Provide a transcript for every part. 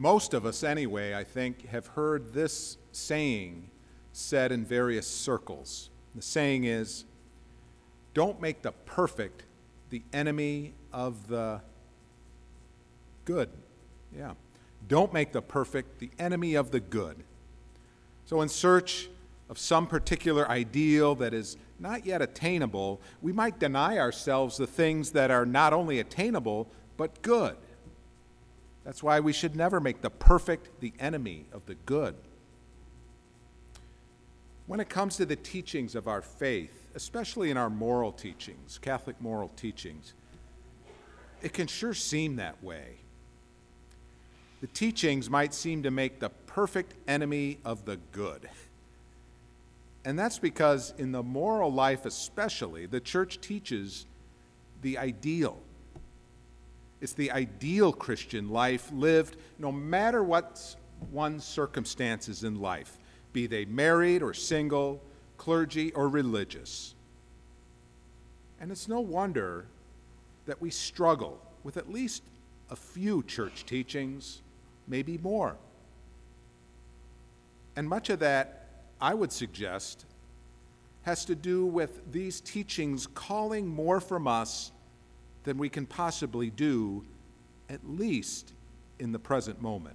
Most of us, anyway, I think, have heard this saying said in various circles. The saying is, don't make the perfect the enemy of the good. Yeah. Don't make the perfect the enemy of the good. So in search of some particular ideal that is not yet attainable, we might deny ourselves the things that are not only attainable, but good. That's why we should never make the perfect the enemy of the good. When it comes to the teachings of our faith, especially in our moral teachings, Catholic moral teachings, it can sure seem that way. The teachings might seem to make the perfect enemy of the good. And that's because in the moral life especially, the church teaches the ideal. It's the ideal Christian life lived no matter what one's circumstances in life, be they married or single, clergy or religious. And it's no wonder that we struggle with at least a few church teachings, maybe more. And much of that, I would suggest, has to do with these teachings calling more from us than we can possibly do, at least in the present moment.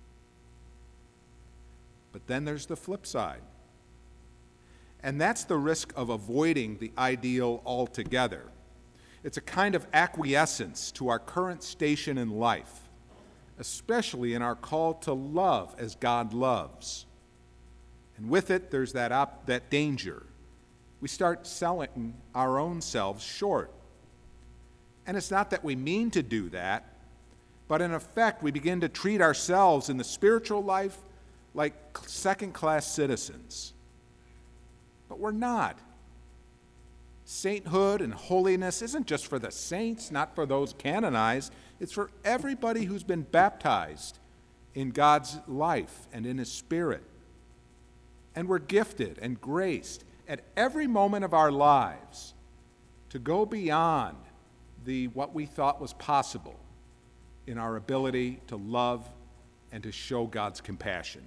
But then there's the flip side. And that's the risk of avoiding the ideal altogether. It's a kind of acquiescence to our current station in life, especially in our call to love as God loves. And with it, there's that danger. We start selling our own selves short. And it's not that we mean to do that, but in effect, we begin to treat ourselves in the spiritual life like second-class citizens. But we're not. Sainthood and holiness isn't just for the saints, not for those canonized. It's for everybody who's been baptized in God's life and in His Spirit. And we're gifted and graced at every moment of our lives to go beyond what we thought was possible in our ability to love and to show God's compassion.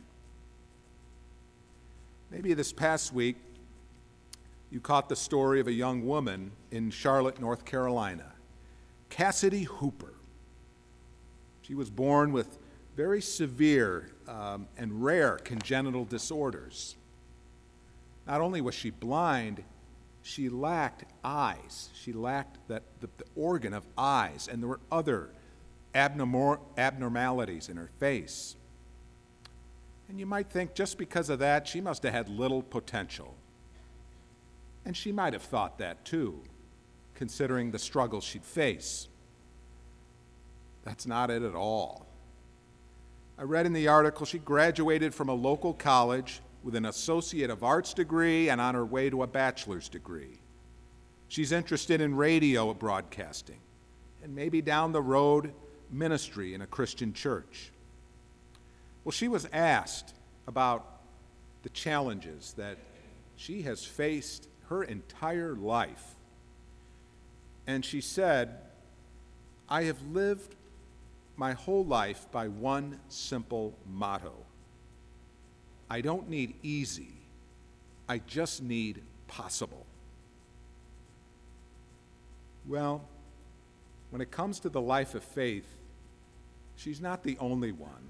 Maybe this past week, you caught the story of a young woman in Charlotte, North Carolina, Cassidy Hooper. She was born with very severe and rare congenital disorders. Not only was she blind, she lacked eyes. She lacked the organ of eyes, and there were other abnormalities in her face. And you might think just because of that, she must have had little potential. And she might have thought that too, considering the struggles she'd face. That's not it at all. I read in the article she graduated from a local college with an Associate of Arts degree and on her way to a bachelor's degree. She's interested in radio broadcasting and maybe down the road, ministry in a Christian church. Well, she was asked about the challenges that she has faced her entire life. And she said, I have lived my whole life by one simple motto. I don't need easy, I just need possible. Well, when it comes to the life of faith, she's not the only one.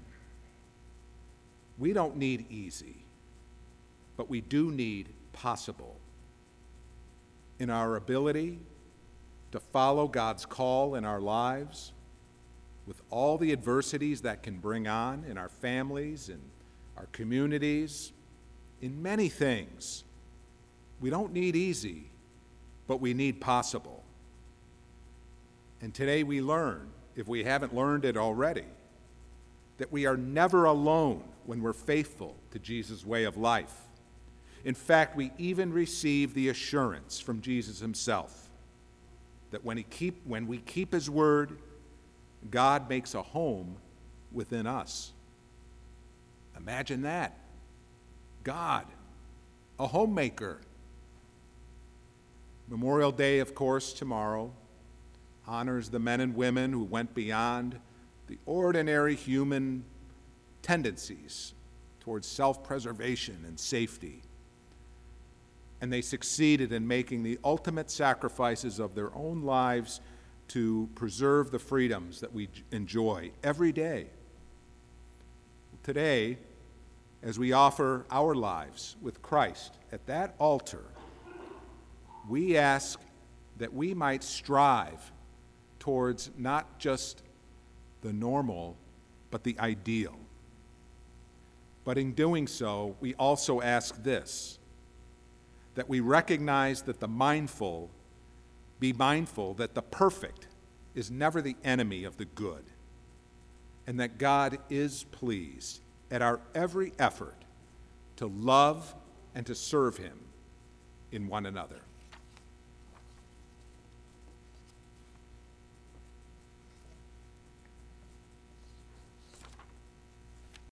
We don't need easy, but we do need possible. In our ability to follow God's call in our lives, with all the adversities that can bring on in our families and our communities, in many things. We don't need easy, but we need possible. And today we learn, if we haven't learned it already, that we are never alone when we're faithful to Jesus' way of life. In fact, we even receive the assurance from Jesus himself that when we keep his word, God makes a home within us. Imagine that. God, a homemaker. Memorial Day, of course, tomorrow honors the men and women who went beyond the ordinary human tendencies towards self-preservation and safety. And they succeeded in making the ultimate sacrifices of their own lives to preserve the freedoms that we enjoy every day. Today, as we offer our lives with Christ at that altar, we ask that we might strive towards not just the normal, but the ideal. But in doing so, we also ask this, that we recognize that be mindful that the perfect is never the enemy of the good, and that God is pleased at our every effort to love and to serve him in one another.